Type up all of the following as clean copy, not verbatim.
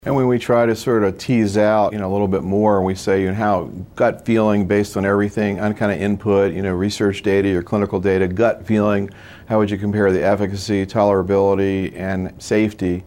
And when we try to sort of tease out, a little bit more, and we say, how gut feeling based on everything, on kind of input, research data, your clinical data, gut feeling, how would you compare the efficacy, tolerability, and safety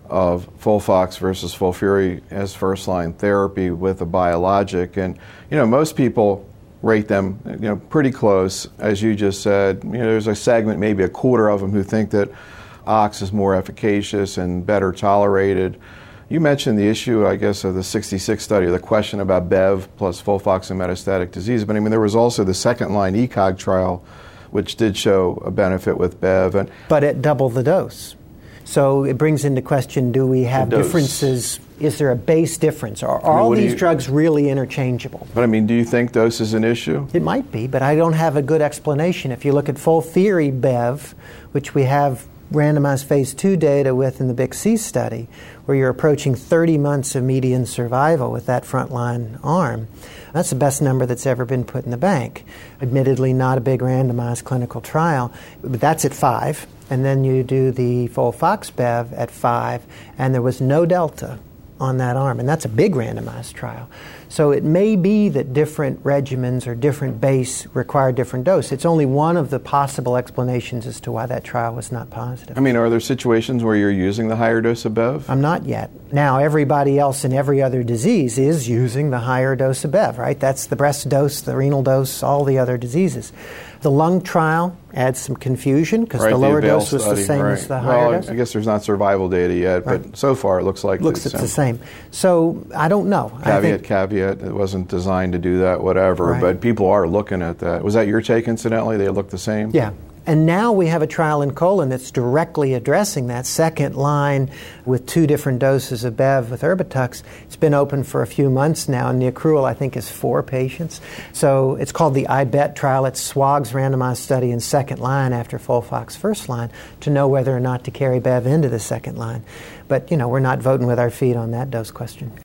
of FOLFOX versus FOLFIRI as first-line therapy with a biologic? And, most people rate them, pretty close. As you just said, there's a segment, maybe a quarter of them, who think that OX is more efficacious and better tolerated. You mentioned the issue, I guess, of the 66 study, the question about BEV plus FOLFOX and metastatic disease. But there was also the second-line ECOG trial, which did show a benefit with BEV. But at double the dose. So it brings into question, do we have differences? Is there a base difference? Are all these drugs really interchangeable? But do you think dose is an issue? It might be, but I don't have a good explanation. If you look at FOLFIRI BEV, which we have randomized phase 2 data with in the BIC-C study, where you're approaching 30 months of median survival with that frontline arm. That's the best number that's ever been put in the bank. Admittedly, not a big randomized clinical trial, but that's at 5. And then you do the FOLFOX BEV at 5, and there was no delta on that arm, and that's a big randomized trial. So it may be that different regimens or different base require different dose. It's only one of the possible explanations as to why that trial was not positive. Are there situations where you're using the higher dose of BEV? I'm not yet. Now, everybody else in every other disease is using the higher dose of BEV, right? That's the breast dose, the renal dose, all the other diseases. The lung trial adds some confusion because the lower dose was the same as the higher dose. I guess there's not survival data yet, but so far it looks like it's the same. So I don't know. Caveat, it wasn't designed to do that, whatever, but people are looking at that. Was that your take, incidentally? They look the same? Yeah. And now we have a trial in colon that's directly addressing that second line with 2 different doses of BEV with Erbitux. It's been open for a few months now, and the accrual, I think, is 4 patients. So it's called the IBET trial. It's SWOG's randomized study in second line after FOLFOX first line to know whether or not to carry BEV into the second line. But, we're not voting with our feet on that dose question.